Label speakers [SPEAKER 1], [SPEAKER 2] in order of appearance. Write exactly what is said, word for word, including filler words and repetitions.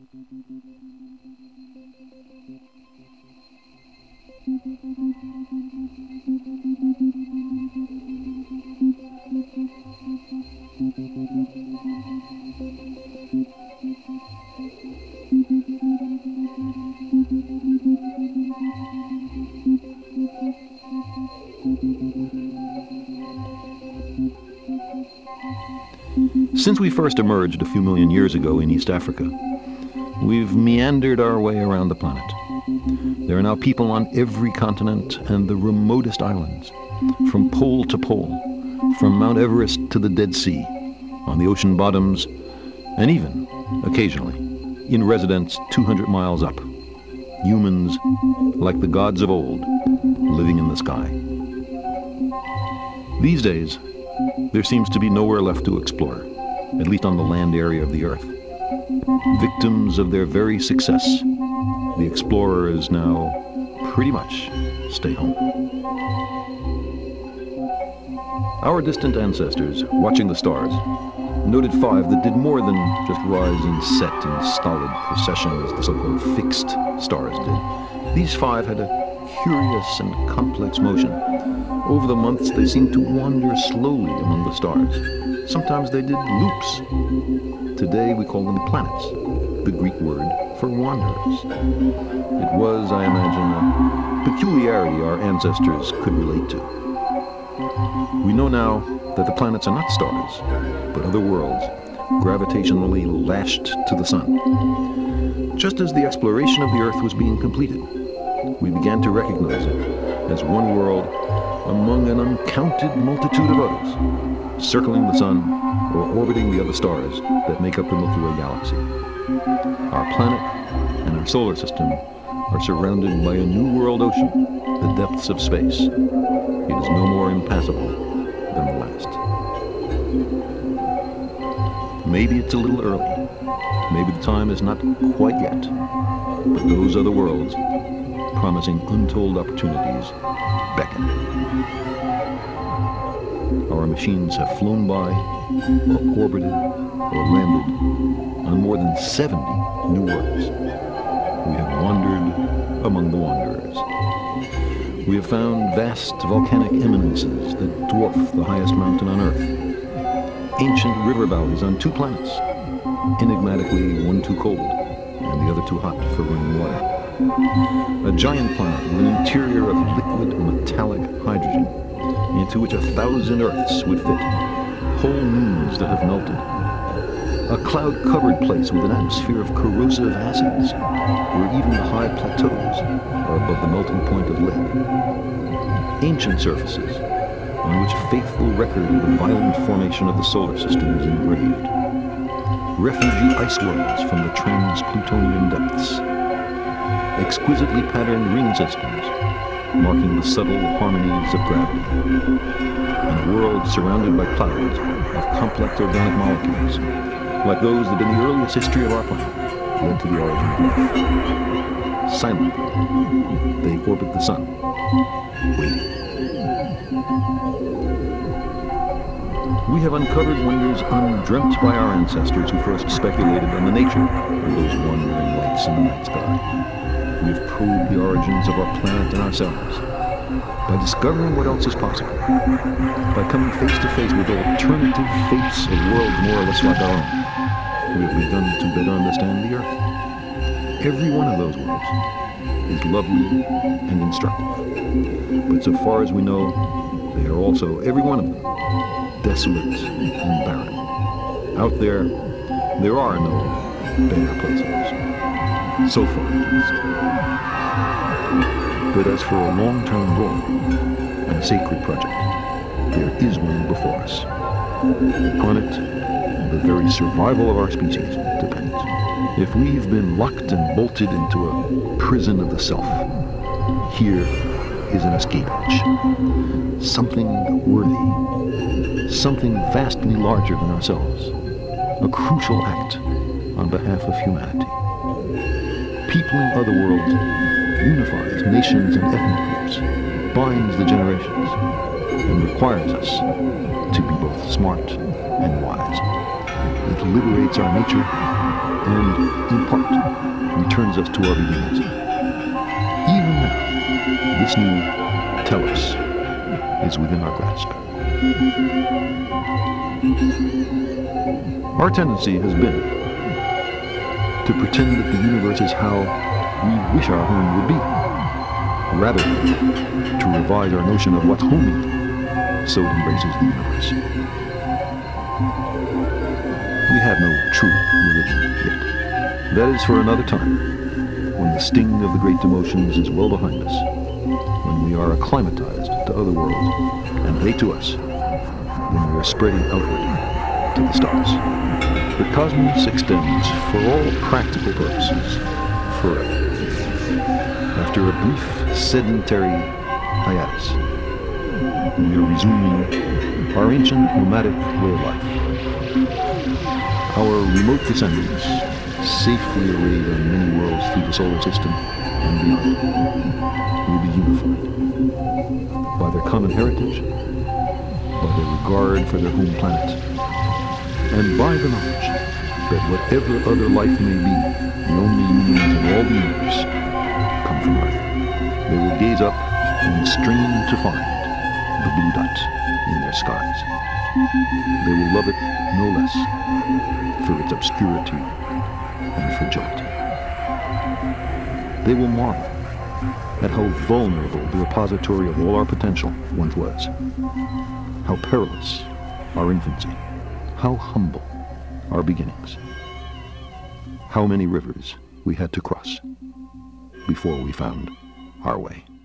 [SPEAKER 1] Since we first emerged a few million years ago in East Africa, we've meandered our way around the planet. There are now people on every continent and the remotest islands, from pole to pole, from Mount Everest to the Dead Sea, on the ocean bottoms, and even, occasionally, in residence two hundred miles up. Humans, like the gods of old, living in the sky. These days, there seems to be nowhere left to explore, at least on the land area of the Earth. Victims of their very success, the explorers now pretty much stay home. Our distant ancestors, watching the stars, noted five that did more than just rise and set in stolid procession as the so-called fixed stars did. These five had a curious and complex motion. Over the months, they seemed to wander slowly among the stars. Sometimes they did loops. Today, we call them planets, the Greek word for wanderers. It was, I imagine, a peculiarity our ancestors could relate to. We know now that the planets are not stars, but other worlds, gravitationally lashed to the sun. Just as the exploration of the Earth was being completed, we began to recognize it as one world among an uncounted multitude of others, circling the sun or orbiting the other stars that make up the Milky Way galaxy. Our planet and our solar system are surrounded by a new world ocean, the depths of space. It is no more impassable than the last. Maybe it's a little early. Maybe the time is not quite yet. But those other worlds, promising untold opportunities, beckon. Our machines have flown by, or orbited, or landed on more than seventy new worlds. We have wandered among the wanderers. We have found vast volcanic eminences that dwarf the highest mountain on Earth. Ancient river valleys on two planets, enigmatically one too cold and the other too hot for running water. A giant planet with an interior of liquid metallic hydrogen into which a thousand Earths would fit. Whole moons that have melted. A cloud-covered place with an atmosphere of corrosive acids, where even the high plateaus are above the melting point of lead. Ancient surfaces on which a faithful record of the violent formation of the solar system is engraved. Refugee ice worlds from the trans-Plutonian depths. Exquisitely patterned ring systems, marking the subtle harmonies of gravity. And a world surrounded by clouds of complex organic molecules, like those that in the earliest history of our planet led to the origin of life. Silently, they orbit the sun, waiting. We have uncovered wonders undreamt by our ancestors who first speculated on the nature of those wandering lights in the night sky. We have probed the origins of our planet and ourselves by discovering what else is possible, by coming face to face with alternative fates of worlds more or less like our own. We have begun to better understand the Earth. Every one of those worlds is lovely and instructive, but so far as we know, they are also, every one of them, desolate and barren. Out there, there are no better places. So far, at least. But as for a long-term goal and a sacred project, there is one before us. On it, the very survival of our species depends. If we've been locked and bolted into a prison of the self, here is an escape hatch. Something worthy. Something vastly larger than ourselves. A crucial act on behalf of humanity. Peopling other worlds unifies nations and ethnic groups, binds the generations, and requires us to be both smart and wise. It liberates our nature and, in part, returns us to our beginnings. Even now, this new telos is within our grasp. Our tendency has been to pretend that the universe is how we wish our home would be, rather than to revise our notion of what's homey so it embraces the universe. We have no true religion yet. That is for another time, when the sting of the great emotions is well behind us, when we are acclimatized to other worlds, and they to us, when we are spreading outward to the stars. The cosmos extends, for all practical purposes, forever. After a brief sedentary hiatus, we are resuming our ancient nomadic way of life. Our remote descendants, safely arrayed on many worlds through the solar system and beyond, will be unified by their common heritage, by their regard for their home planet, and by the knowledge that whatever other life may be, the only humans in all the universe come from Earth. They will gaze up and strain to find the blue dot in their skies. They will love it no less for its obscurity and fragility. They will marvel at how vulnerable the repository of all our potential once was, how perilous our infancy, how humble our beginnings, how many rivers we had to cross before we found our way.